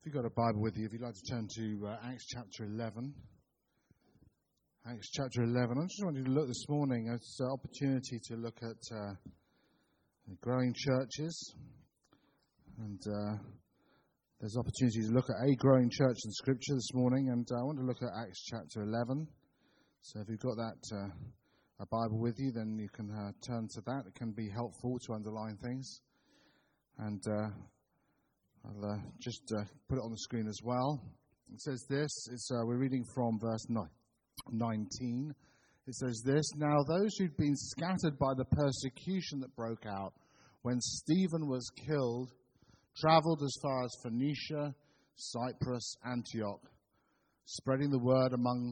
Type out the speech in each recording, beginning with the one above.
If you've got a Bible with you, if you'd like to turn to Acts chapter 11. Acts chapter 11. I just wanted to look this morning at an opportunity to look at growing churches. And there's opportunity to look at a growing church in Scripture this morning. And I want to look at Acts chapter 11. So if you've got that a Bible with you, then you can turn to that. It can be helpful to underline things. And I'll just put it on the screen as well. It says this. We're reading from verse 19. It says this: Now those who'd been scattered by the persecution that broke out when Stephen was killed traveled as far as Phoenicia, Cyprus, Antioch, spreading the word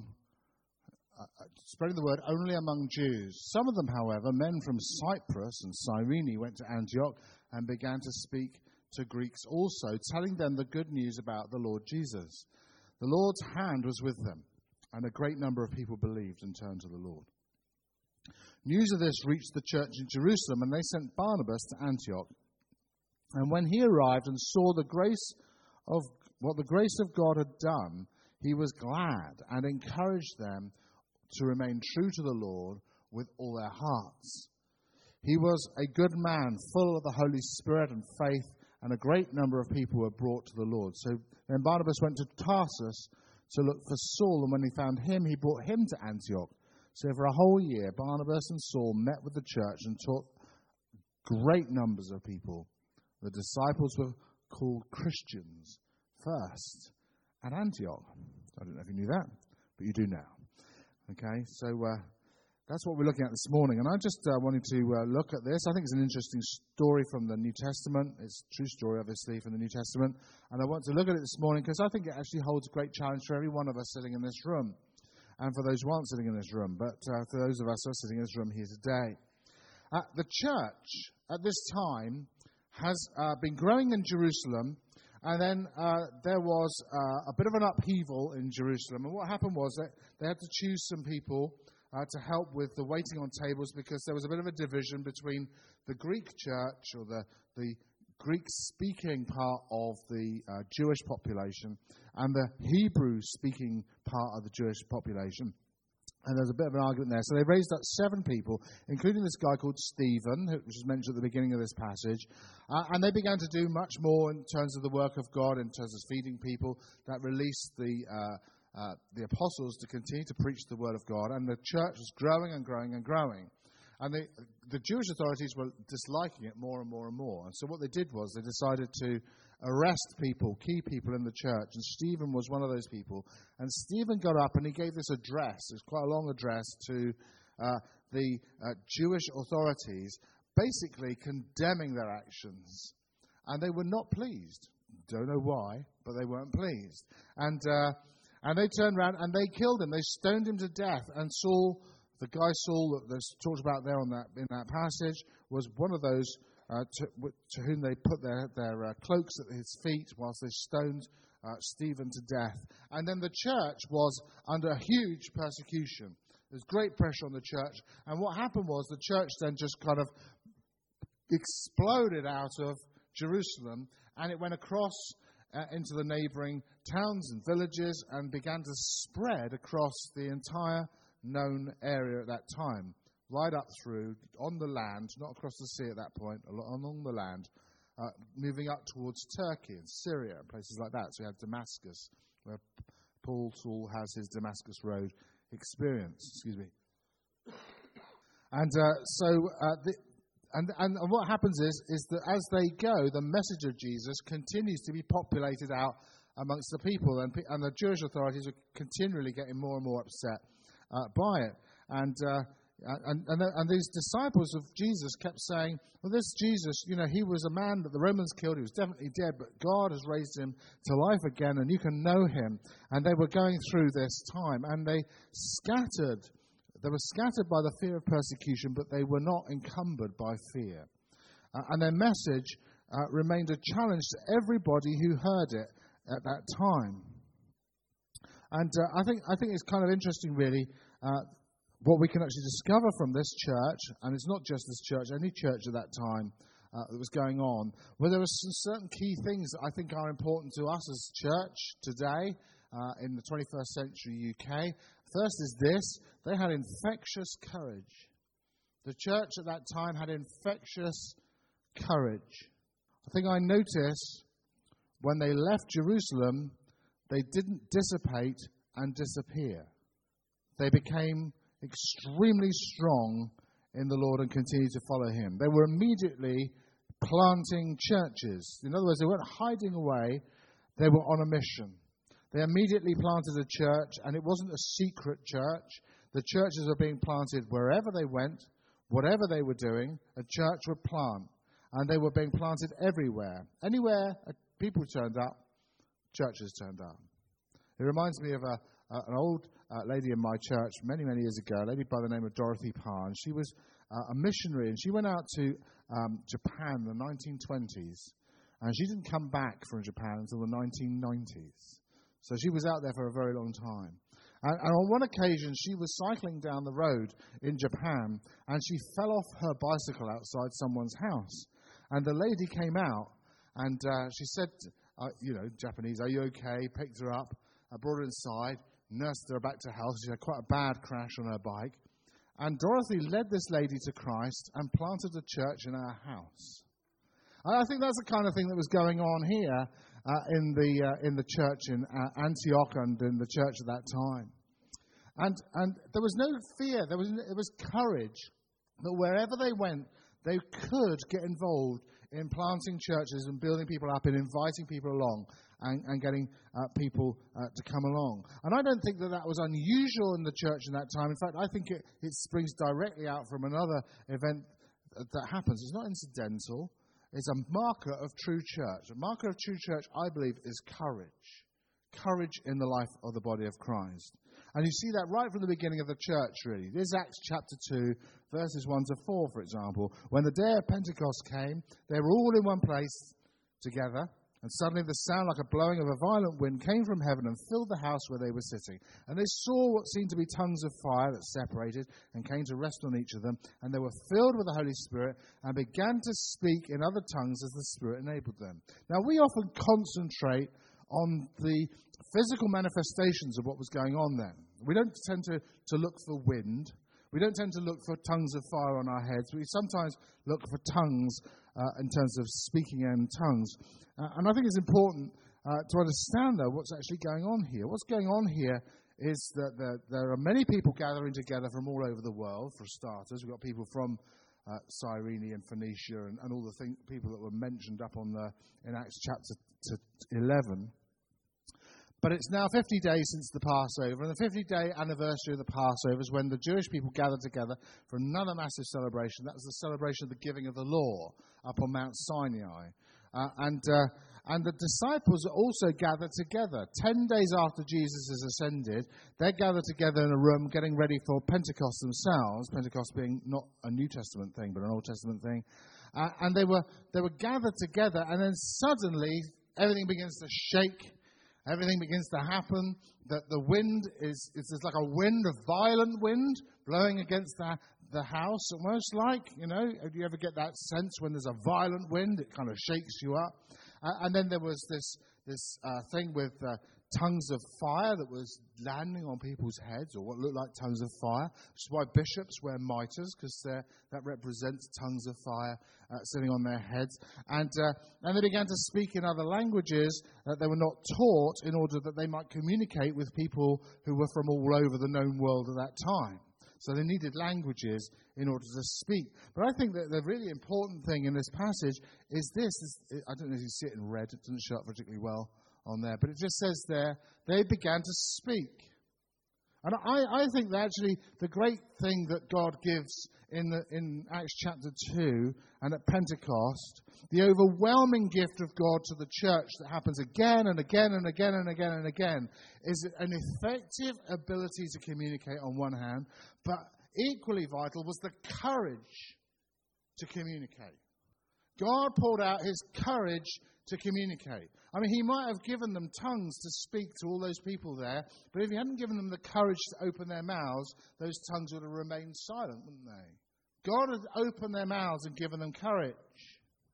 only among Jews. Some of them, however, men from Cyprus and Cyrene, went to Antioch and began to speak to Greeks also, telling them the good news about the Lord Jesus. The Lord's hand was with them, and a great number of people believed and turned to the Lord. News of this reached the church in Jerusalem, and they sent Barnabas to Antioch. And when he arrived and saw what the grace of God had done, he was glad and encouraged them to remain true to the Lord with all their hearts. He was a good man, full of the Holy Spirit and faith, and a great number of people were brought to the Lord. So then Barnabas went to Tarsus to look for Saul, and when he found him, he brought him to Antioch. So for a whole year, Barnabas and Saul met with the church and taught great numbers of people. The disciples were called Christians first at Antioch. I don't know if you knew that, but you do now. Okay, so that's what we're looking at this morning. And I just wanted to look at this. I think it's an interesting story from the New Testament. It's a true story, obviously, from the New Testament. And I want to look at it this morning because I think it actually holds a great challenge for every one of us sitting in this room. And for those who aren't sitting in this room. But for those of us who are sitting in this room here today. The church at this time has been growing in Jerusalem. And then there was a bit of an upheaval in Jerusalem. And what happened was that they had to choose some people to help with the waiting on tables, because there was a bit of a division between the Greek church, or the Greek-speaking part of the Jewish population, and the Hebrew-speaking part of the Jewish population. And there's a bit of an argument there. So they raised up 7 people, including this guy called Stephen, which is mentioned at the beginning of this passage. And they began to do much more in terms of the work of God, in terms of feeding people. That released the apostles to continue to preach the word of God. And the church was growing and growing and growing. And the Jewish authorities were disliking it more and more and more. And so what they did was they decided to arrest people, key people in the church. And Stephen was one of those people. And Stephen got up and he gave this address. It's quite a long address to the Jewish authorities, basically condemning their actions. And they were not pleased. Don't know why, but they weren't pleased. And they turned around and they killed him. They stoned him to death. And Saul, the guy Saul that that's talked about there in that passage, was one of those to whom they put their cloaks at his feet whilst they stoned Stephen to death. And then the church was under huge persecution. There's great pressure on the church. And what happened was the church then just kind of exploded out of Jerusalem, and it went across into the neighboring towns and villages and began to spread across the entire known area at that time, right up through on the land, not across the sea at that point, along the land, moving up towards Turkey and Syria and places like that. So you have Damascus, where Saul has his Damascus Road experience. And And what happens is that as they go, the message of Jesus continues to be populated out amongst the people, and the Jewish authorities are continually getting more and more upset by it. And these disciples of Jesus kept saying, well, this Jesus, he was a man that the Romans killed. He was definitely dead, but God has raised him to life again, and you can know him. And they were going through this time, and they were scattered by the fear of persecution, but they were not encumbered by fear. And their message remained a challenge to everybody who heard it at that time. And I think it's kind of interesting, really, what we can actually discover from this church, and it's not just this church, any church at that time, that was going on, where there were some certain key things that I think are important to us as church today in the 21st century UK. First is this: they had infectious courage. The church at that time had infectious courage. I think I noticed when they left Jerusalem, they didn't dissipate and disappear. They became extremely strong in the Lord and continued to follow him. They were immediately planting churches. In other words, they weren't hiding away. They were on a mission. They immediately planted a church, and it wasn't a secret church. The churches were being planted wherever they went, whatever they were doing, a church would plant. And they were being planted everywhere. Anywhere people turned up, churches turned up. It reminds me of an old lady in my church many, many years ago, a lady by the name of Dorothy Parr. She was a missionary, and she went out to Japan in the 1920s. And she didn't come back from Japan until the 1990s. So she was out there for a very long time. And on one occasion, she was cycling down the road in Japan, and she fell off her bicycle outside someone's house. And the lady came out, and she said, Japanese, "Are you okay?" Picked her up, brought her inside, nursed her back to health. She had quite a bad crash on her bike. And Dorothy led this lady to Christ and planted a church in her house. And I think that's the kind of thing that was going on here in the church in Antioch and in the church at that time. And there was no fear. There was courage that wherever they went, they could get involved in planting churches and building people up and inviting people along and getting people to come along. And I don't think that was unusual in the church in that time. In fact, I think it springs directly out from another event that happens. It's not incidental. It's a marker of true church. A marker of true church, I believe, is courage. Courage in the life of the body of Christ. And you see that right from the beginning of the church, really. This is Acts chapter 2, verses 1 to 4, for example. When the day of Pentecost came, they were all in one place together, and suddenly the sound like a blowing of a violent wind came from heaven and filled the house where they were sitting. And they saw what seemed to be tongues of fire that separated and came to rest on each of them. And they were filled with the Holy Spirit and began to speak in other tongues as the Spirit enabled them. Now, we often concentrate on the physical manifestations of what was going on then. We don't tend to look for wind. We don't tend to look for tongues of fire on our heads. We sometimes look for tongues in terms of speaking in tongues. And I think it's important to understand, though, what's actually going on here. What's going on here is that there are many people gathering together from all over the world, for starters. We've got people from Cyrene and Phoenicia and all the people that were mentioned up in Acts chapter 11. But it's now 50 days since the Passover, and the 50-day anniversary of the Passover is when the Jewish people gathered together for another massive celebration. That was the celebration of the giving of the law up on Mount Sinai. And the disciples also gathered together. 10 days after Jesus has ascended, they gathered together in a room getting ready for Pentecost themselves, Pentecost being not a New Testament thing, but an Old Testament thing. And they were gathered together, and then suddenly everything begins to shake. Everything begins to happen. That the wind it's like a wind, a violent wind blowing against the house, almost like, do you ever get that sense when there's a violent wind? It kind of shakes you up. And then there was this thing with tongues of fire that was landing on people's heads, or what looked like tongues of fire, which is why bishops wear mitres, because that represents tongues of fire sitting on their heads. And they began to speak in other languages that they were not taught in order that they might communicate with people who were from all over the known world at that time. So they needed languages in order to speak. But I think that the really important thing in this passage is this. I don't know if you see it in red. It doesn't show up particularly well on there. But it just says there, they began to speak. And I think that actually the great thing that God gives in Acts chapter 2 and at Pentecost, the overwhelming gift of God to the church that happens again and again and again and again and again, is an effective ability to communicate on one hand, but equally vital was the courage to communicate. God poured out his courage to communicate. I mean, he might have given them tongues to speak to all those people there, but if he hadn't given them the courage to open their mouths, those tongues would have remained silent, wouldn't they? God had opened their mouths and given them courage.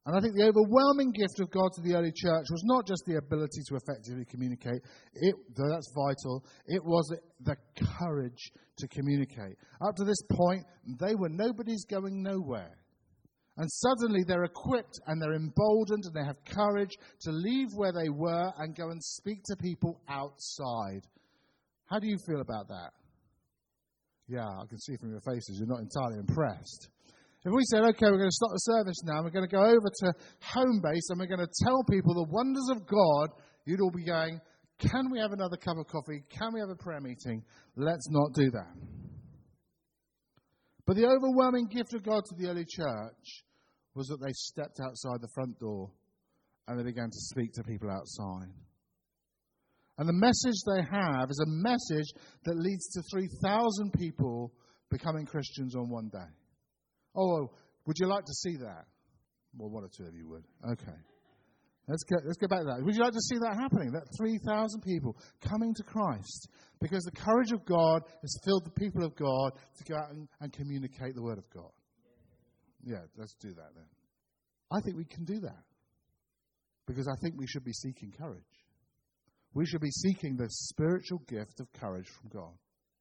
And I think the overwhelming gift of God to the early church was not just the ability to effectively communicate, though that's vital, it was the courage to communicate. Up to this point, they were nobody's going nowhere. And suddenly they're equipped and they're emboldened and they have courage to leave where they were and go and speak to people outside. How do you feel about that? Yeah, I can see from your faces you're not entirely impressed. If we said, okay, we're going to stop the service now, we're going to go over to home base and we're going to tell people the wonders of God, you'd all be going, can we have another cup of coffee? Can we have a prayer meeting? Let's not do that. But the overwhelming gift of God to the early church was that they stepped outside the front door and they began to speak to people outside. And the message they have is a message that leads to 3,000 people becoming Christians on one day. Oh, would you like to see that? Well, one or two of you would. Okay. Let's go back to that. Would you like to see that happening? That 3,000 people coming to Christ because the courage of God has filled the people of God to go out and communicate the word of God. Yeah, let's do that then. I think we can do that because I think we should be seeking courage. We should be seeking the spiritual gift of courage from God.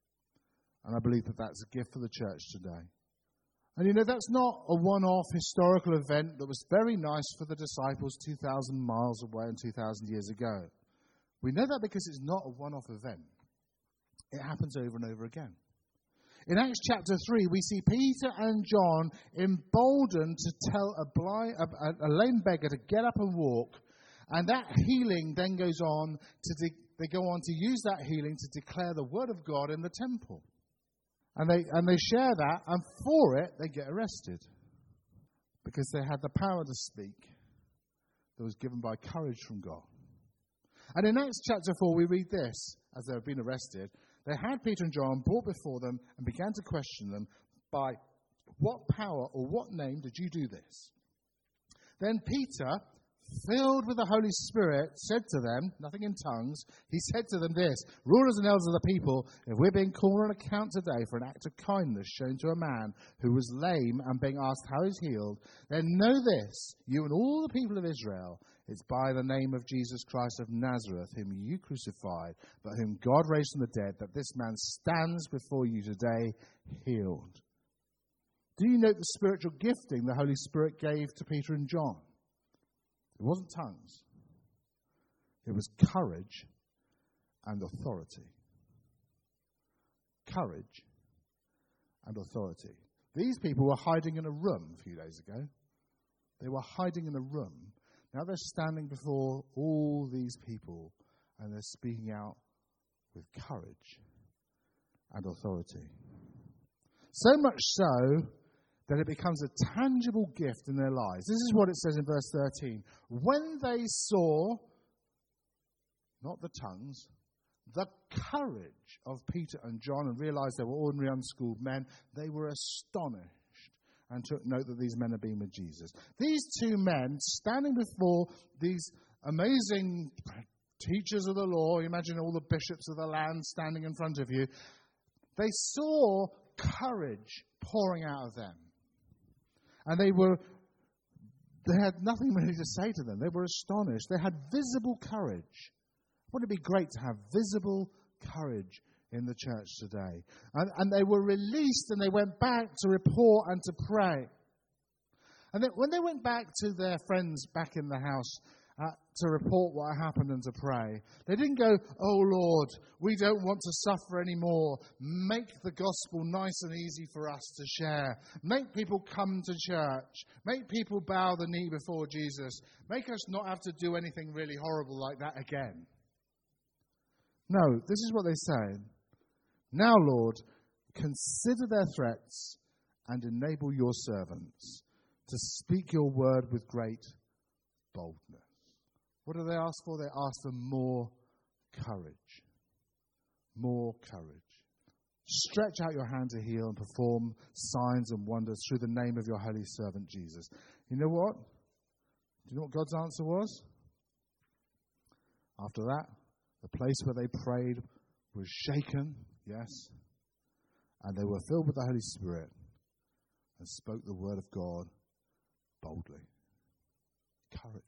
And I believe that that's a gift for the church today. And you know, that's not a one-off historical event that was very nice for the disciples 2,000 miles away and 2,000 years ago. We know that because it's not a one-off event. It happens over and over again. In Acts chapter 3, we see Peter and John emboldened to tell a lame beggar to get up and walk. And that healing then goes on they go on to use that healing to declare the word of God in the temple. And they share that, and for it, they get arrested. Because they had the power to speak that was given by courage from God. And in Acts chapter 4, we read this, as they have been arrested. They had Peter and John brought before them and began to question them, by what power or what name did you do this? Then Peter, filled with the Holy Spirit, said to them, nothing in tongues, he said to them this, rulers and elders of the people, if we're being called on account today for an act of kindness shown to a man who was lame and being asked how he's healed, then know this, you and all the people of Israel, it's by the name of Jesus Christ of Nazareth, whom you crucified, but whom God raised from the dead, that this man stands before you today healed. Do you note the spiritual gifting the Holy Spirit gave to Peter and John? It wasn't tongues. It was courage and authority. Courage and authority. These people were hiding in a room a few days ago. They were hiding in a room. Now they're standing before all these people and they're speaking out with courage and authority. So much so that it becomes a tangible gift in their lives. This is what it says in verse 13. When they saw, not the tongues, the courage of Peter and John and realized they were ordinary unschooled men, they were astonished and took note that these men had been with Jesus. These two men standing before these amazing teachers of the law, you imagine all the bishops of the land standing in front of you, they saw courage pouring out of them. And they had nothing really to say to them. They were astonished. They had visible courage. Wouldn't it be great to have visible courage in the church today? And they were released and they went back to report and to pray. And then when they went back to their friends back in the house to report what happened and to pray, they didn't go, oh Lord, we don't want to suffer anymore. Make the gospel nice and easy for us to share. Make people come to church. Make people bow the knee before Jesus. Make us not have to do anything really horrible like that again. No, this is what they say. Now, Lord, consider their threats and enable your servants to speak your word with great boldness. What do they ask for? They ask for more courage. More courage. Stretch out your hand to heal and perform signs and wonders through the name of your holy servant Jesus. You know what? Do you know what God's answer was? After that, the place where they prayed was shaken, yes, and they were filled with the Holy Spirit and spoke the word of God boldly. courage.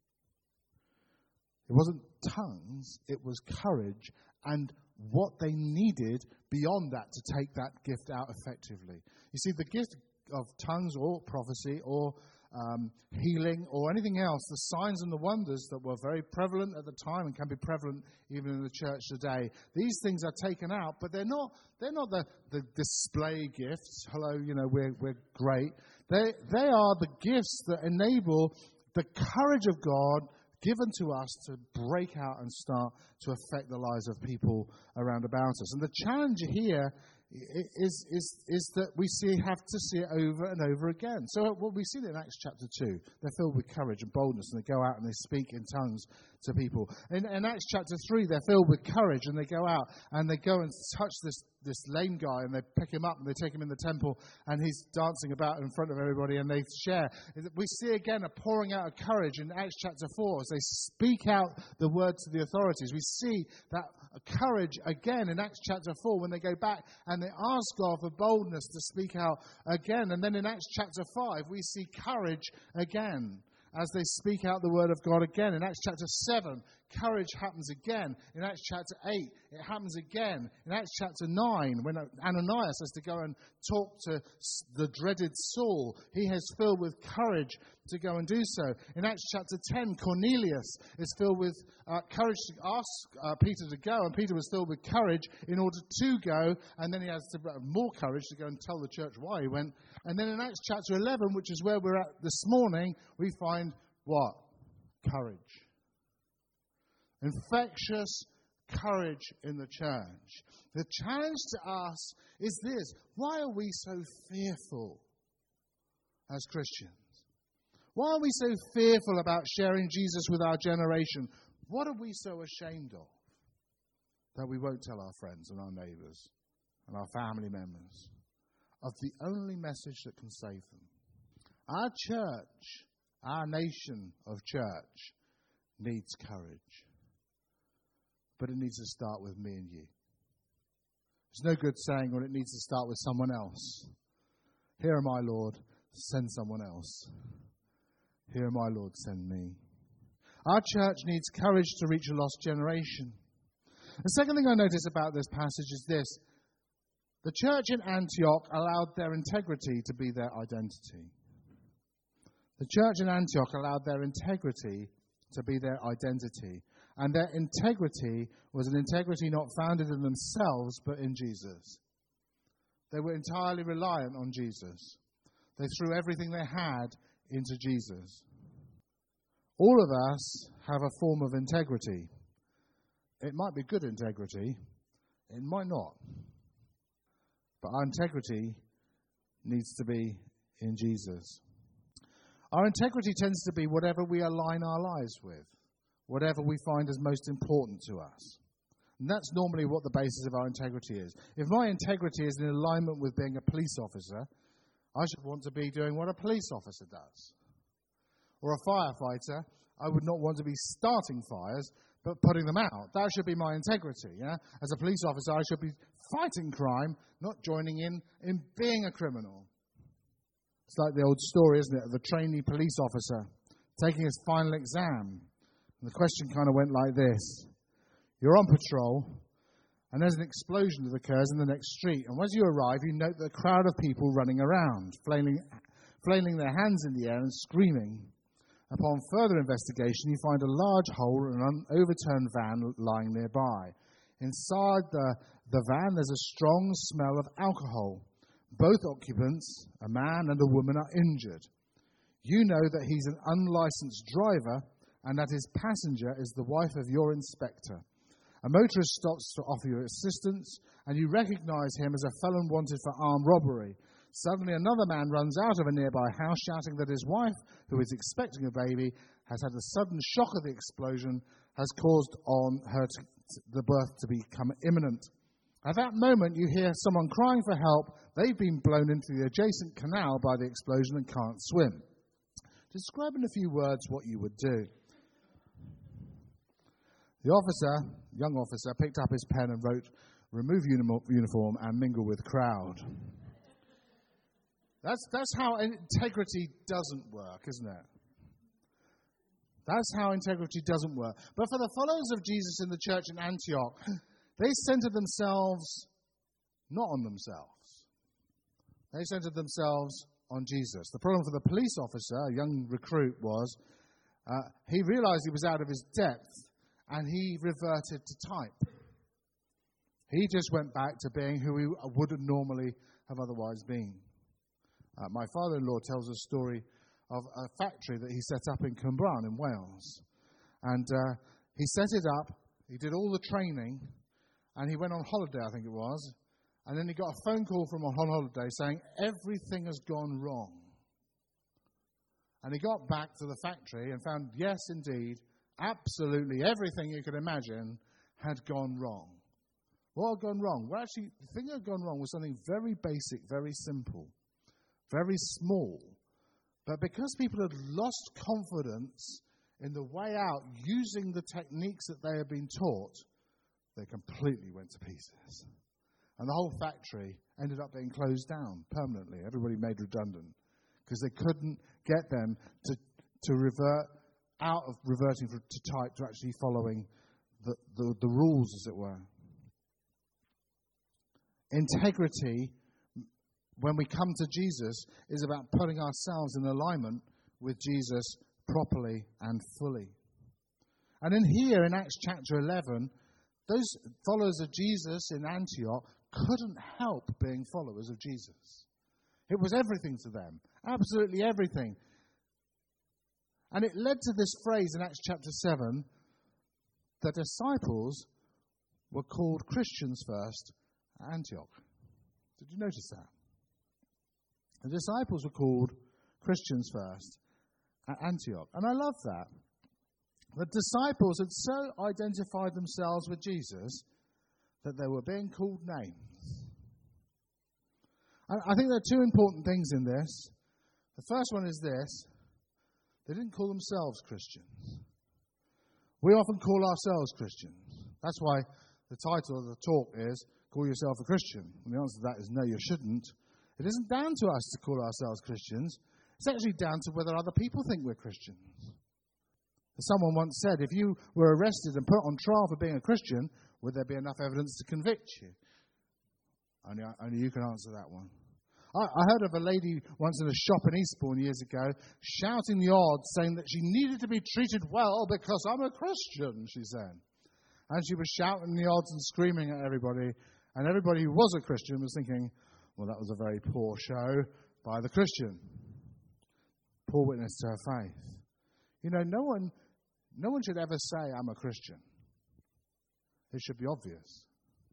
It wasn't tongues, it was courage and what they needed beyond that to take that gift out effectively. You see, the gift of tongues or prophecy or healing or anything else, the signs and the wonders that were very prevalent at the time and can be prevalent even in the church today, these things are taken out, but they're not the display gifts. Hello, we're great. They are the gifts that enable the courage of God given to us to break out and start to affect the lives of people around about us. And the challenge here is that we have to see it over and over again. So what we see in Acts chapter 2, they're filled with courage and boldness, and they go out and they speak in tongues to people. In Acts chapter 3, they're filled with courage, and they go out and they go and touch this lame guy, and they pick him up and they take him in the temple, and he's dancing about in front of everybody, and they share. We see again a pouring out of courage in Acts chapter 4 as they speak out the word to the authorities. We see that courage again in Acts chapter 4 when they go back and they ask God for boldness to speak out again. And then in Acts chapter 5 we see courage again as they speak out the word of God again. In Acts chapter 7, courage happens again. In Acts chapter 8, it happens again. In Acts chapter 9, when Ananias has to go and talk to the dreaded Saul, he is filled with courage to go and do so. In Acts chapter 10, Cornelius is filled with courage to ask Peter to go, and Peter was filled with courage in order to go, and then he has more courage to go and tell the church why he went. And then in Acts chapter 11, which is where we're at this morning, we find what? Courage. Infectious courage in the church. The challenge to us is this: why are we so fearful as Christians? Why are we so fearful about sharing Jesus with our generation? What are we so ashamed of that we won't tell our friends and our neighbours and our family members of the only message that can save them? Our church, our nation of church, needs courage. But it needs to start with me and you. It's no good saying, well, it needs to start with someone else. Here am I, Lord, send someone else. Here am I, Lord, send me. Our church needs courage to reach a lost generation. The second thing I notice about this passage is this: the church in Antioch allowed their integrity to be their identity. The church in Antioch allowed their integrity to be their identity. And their integrity was an integrity not founded in themselves, but in Jesus. They were entirely reliant on Jesus. They threw everything they had into Jesus. All of us have a form of integrity. It might be good integrity. It might not. But our integrity needs to be in Jesus. Our integrity tends to be whatever we align our lives with, whatever we find is most important to us. And that's normally what the basis of our integrity is. If my integrity is in alignment with being a police officer, I should want to be doing what a police officer does. Or a firefighter, I would not want to be starting fires, but putting them out. That should be my integrity. Yeah? As a police officer, I should be fighting crime, not joining in being a criminal. It's like the old story, isn't it, of the trainee police officer taking his final exam. And the question kind of went like this: you're on patrol, and there's an explosion that occurs in the next street. And as you arrive, you note the crowd of people running around, flailing their hands in the air and screaming. Upon further investigation, you find a large hole in an overturned van lying nearby. Inside the van, there's a strong smell of alcohol. Both occupants, a man and a woman, are injured. You know that he's an unlicensed driver and that his passenger is the wife of your inspector. A motorist stops to offer you assistance, and you recognize him as a felon wanted for armed robbery. Suddenly, another man runs out of a nearby house, shouting that his wife, who is expecting a baby, has had a sudden shock of the explosion, has caused on her the birth to become imminent. At that moment, you hear someone crying for help. They've been blown into the adjacent canal by the explosion and can't swim. Describe in a few words what you would do. The young officer, picked up his pen and wrote, "Remove uniform and mingle with crowd." That's how integrity doesn't work, isn't it? That's how integrity doesn't work. But for the followers of Jesus in the church in Antioch, they centered themselves not on themselves. They centered themselves on Jesus. The problem for the police officer, a young recruit, was he realized he was out of his depth and he reverted to type. He just went back to being who he would normally have otherwise been. My father-in-law tells a story of a factory that he set up in Cwmbran in Wales. And he set it up, he did all the training, and he went on holiday, I think it was. And then he got a phone call from on holiday saying, everything has gone wrong. And he got back to the factory and found, yes, indeed, absolutely everything you could imagine had gone wrong. What had gone wrong? Well, actually, the thing that had gone wrong was something very basic, very simple, very small. But because people had lost confidence in the way out using the techniques that they had been taught, they completely went to pieces. And the whole factory ended up being closed down permanently. Everybody made redundant because they couldn't get them to revert out of reverting to type to actually following the rules, as it were. Integrity, when we come to Jesus, is about putting ourselves in alignment with Jesus properly and fully. And in here, in Acts chapter 11, those followers of Jesus in Antioch couldn't help being followers of Jesus. It was everything to them, absolutely everything. And it led to this phrase in Acts chapter 7, the disciples were called Christians first at Antioch. Did you notice that? The disciples were called Christians first at Antioch. And I love that. The disciples had so identified themselves with Jesus that they were being called names. And I think there are two important things in this. The first one is this. They didn't call themselves Christians. We often call ourselves Christians. That's why the title of the talk is, Call Yourself a Christian. And the answer to that is no, you shouldn't. It isn't down to us to call ourselves Christians. It's actually down to whether other people think we're Christians. Someone once said, if you were arrested and put on trial for being a Christian, would there be enough evidence to convict you? Only you can answer that one. I heard of a lady once in a shop in Eastbourne years ago shouting the odds, saying that she needed to be treated well because I'm a Christian, she said. And she was shouting the odds and screaming at everybody. And everybody who was a Christian was thinking, well, that was a very poor show by the Christian. Poor witness to her faith. You know, no one should ever say, I'm a Christian. It should be obvious.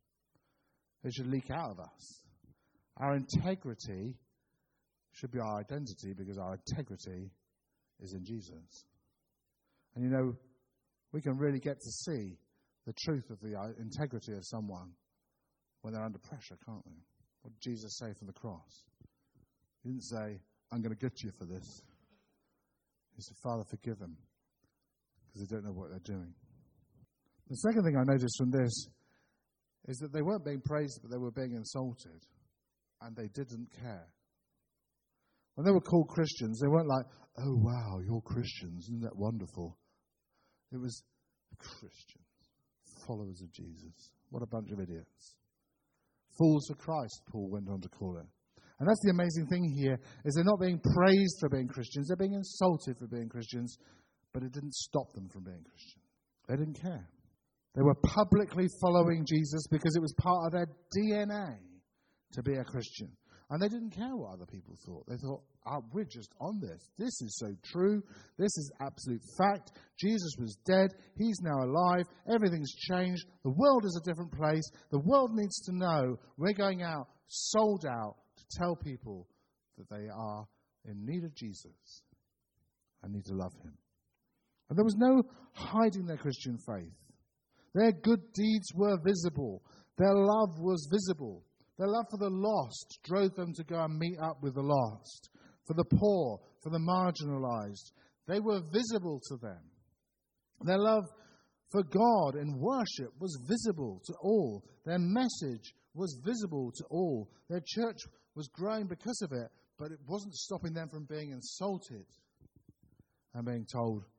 It should leak out of us. Our integrity should be our identity because our integrity is in Jesus. And you know, we can really get to see the truth of the integrity of someone when they're under pressure, can't we? What did Jesus say from the cross? He didn't say, I'm going to get you for this. He said, Father, forgive them because they don't know what they're doing. The second thing I noticed from this is that they weren't being praised, but they were being insulted. And they didn't care. When they were called Christians, they weren't like, oh, wow, you're Christians. Isn't that wonderful? It was Christians, followers of Jesus. What a bunch of idiots. Fools for Christ, Paul went on to call it. And that's the amazing thing here, is they're not being praised for being Christians. They're being insulted for being Christians, but it didn't stop them from being Christian. They didn't care. They were publicly following Jesus because it was part of their DNA to be a Christian. And they didn't care what other people thought. They thought, we're just on this. This is so true. This is absolute fact. Jesus was dead. He's now alive. Everything's changed. The world is a different place. The world needs to know we're going out, sold out, to tell people that they are in need of Jesus and need to love him. And there was no hiding their Christian faith. Their good deeds were visible. Their love was visible. Their love for the lost drove them to go and meet up with the lost. For the poor, for the marginalized. They were visible to them. Their love for God in worship was visible to all. Their message was visible to all. Their church was growing because of it, but it wasn't stopping them from being insulted and being told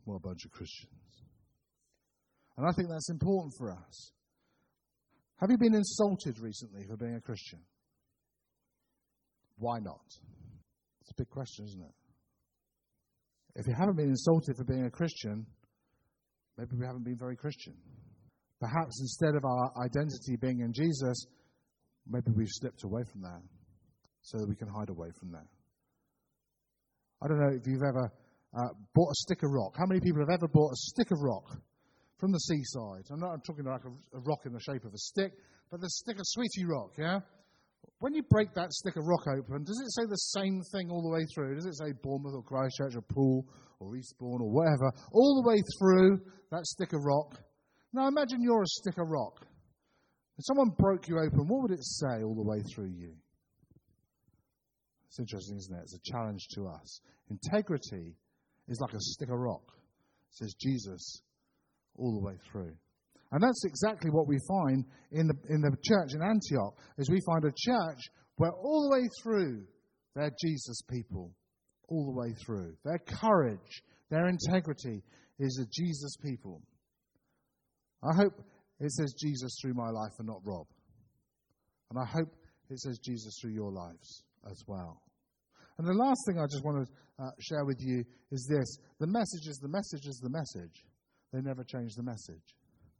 What a bunch of Christians. And I think that's important for us. Have you been insulted recently for being a Christian? Why not? It's a big question, isn't it? If you haven't been insulted for being a Christian, maybe we haven't been very Christian. Perhaps instead of our identity being in Jesus, maybe we've slipped away from that so that we can hide away from that. I don't know if you've ever bought a stick of rock. How many people have ever bought a stick of rock from the seaside? I'm not talking like a rock in the shape of a stick, but the stick of sweetie rock, yeah? When you break that stick of rock open, does it say the same thing all the way through? Does it say Bournemouth or Christchurch or Poole or Eastbourne or whatever, all the way through that stick of rock? Now imagine you're a stick of rock. If someone broke you open, what would it say all the way through you? It's interesting, isn't it? It's a challenge to us. Integrity is like a stick of rock. It says Jesus all the way through. And that's exactly what we find in the church in Antioch, is we find a church where all the way through they're Jesus people. All the way through. Their courage, their integrity is a Jesus people. I hope it says Jesus through my life and not Rob. And I hope it says Jesus through your lives as well. And the last thing I just want to share with you is this. The message is the message is the message. They never changed the message.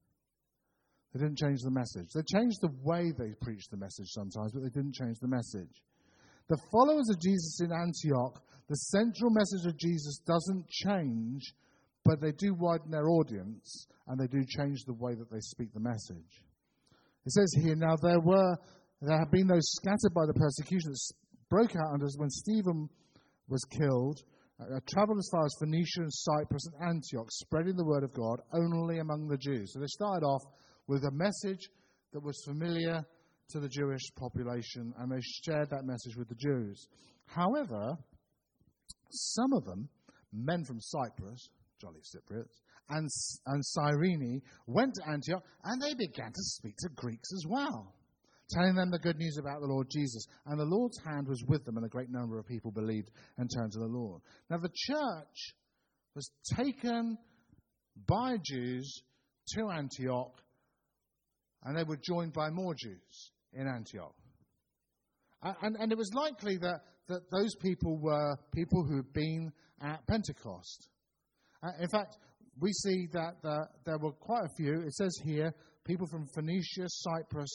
They didn't change the message. They changed the way they preached the message sometimes, but they didn't change the message. The followers of Jesus in Antioch, the central message of Jesus doesn't change, but they do widen their audience, and they do change the way that they speak the message. It says here, now there have been those scattered by the persecution that broke out under us when Stephen was killed, travelled as far as Phoenicia and Cyprus and Antioch, spreading the word of God only among the Jews. So they started off with a message that was familiar to the Jewish population, and they shared that message with the Jews. However, some of them, men from Cyprus, jolly Cypriots, and Cyrene, went to Antioch, and they began to speak to Greeks as well, telling them the good news about the Lord Jesus. And the Lord's hand was with them, and a great number of people believed and turned to the Lord. Now, the church was taken by Jews to Antioch, and they were joined by more Jews in Antioch. And it was likely that those people were people who had been at Pentecost. In fact, we see that there were quite a few. It says here, people from Phoenicia, Cyprus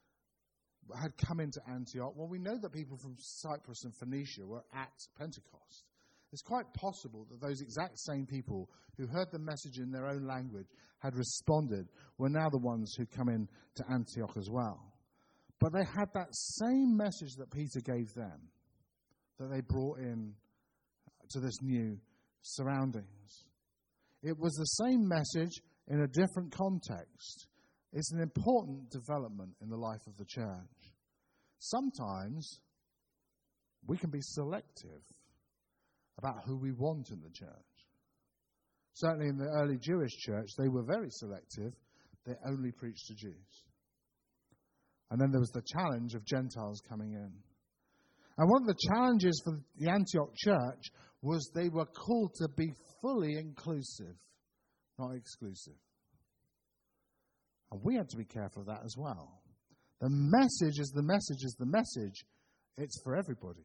had come into Antioch. Well, we know that people from Cyprus and Phoenicia were at Pentecost. It's quite possible that those exact same people who heard the message in their own language had responded were now the ones who come in to Antioch as well. But they had that same message that Peter gave them, that they brought in to this new surroundings. It was the same message in a different context. It's an important development in the life of the church. Sometimes we can be selective about who we want in the church. Certainly in the early Jewish church, they were very selective. They only preached to Jews. And then there was the challenge of Gentiles coming in. And one of the challenges for the Antioch church was they were called to be fully inclusive, not exclusive. And we have to be careful of that as well. The message is the message is the message. It's for everybody.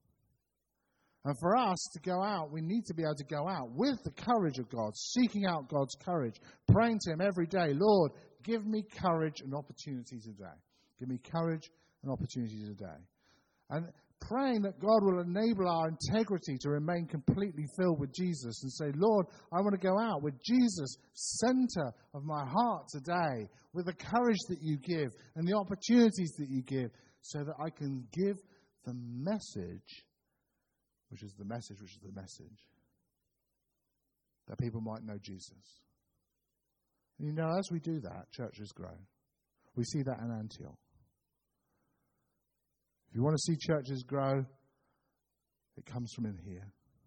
And for us to go out, we need to be able to go out with the courage of God, seeking out God's courage, praying to Him every day, Lord, give me courage and opportunity today. Give me courage and opportunity today. And praying that God will enable our integrity to remain completely filled with Jesus and say, Lord, I want to go out with Jesus, center of my heart today, with the courage that you give and the opportunities that you give, so that I can give the message, which is the message, that people might know Jesus. And you know, as we do that, churches grow. We see that in Antioch. If you want to see churches grow, it comes from in here.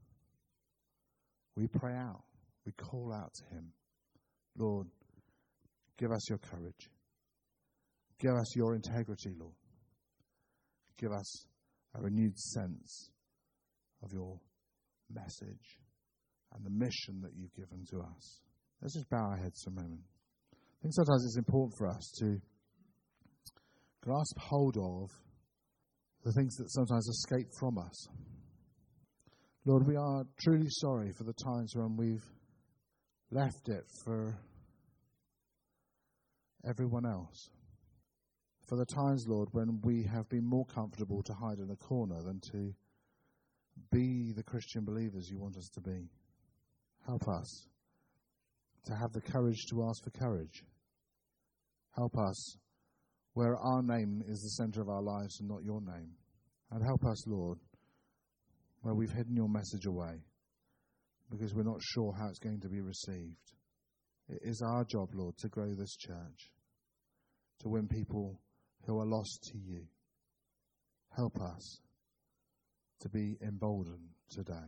We pray out. We call out to Him. Lord, give us your courage. Give us your integrity, Lord. Give us a renewed sense of your message and the mission that you've given to us. Let's just bow our heads for a moment. I think sometimes it's important for us to grasp hold of the things that sometimes escape from us. Lord, we are truly sorry for the times when we've left it for everyone else. For the times, Lord, when we have been more comfortable to hide in a corner than to be the Christian believers you want us to be. Help us to have the courage to ask for courage. Help us where our name is the center of our lives and not your name. And help us, Lord, where we've hidden your message away because we're not sure how it's going to be received. It is our job, Lord, to grow this church, to win people who are lost to you. Help us to be emboldened today,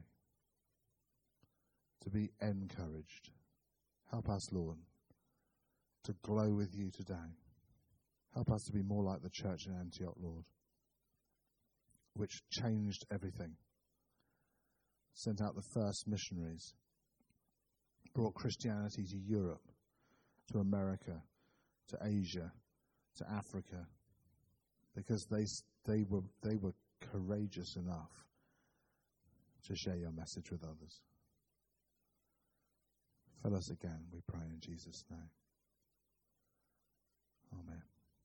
to be encouraged. Help us, Lord, to glow with you today. Help us to be more like the church in Antioch, Lord, which changed everything. Sent out the first missionaries, brought Christianity to Europe, to America, to Asia, to Africa, because they were courageous enough to share your message with others. Fill us again, we pray in Jesus' name. Amen.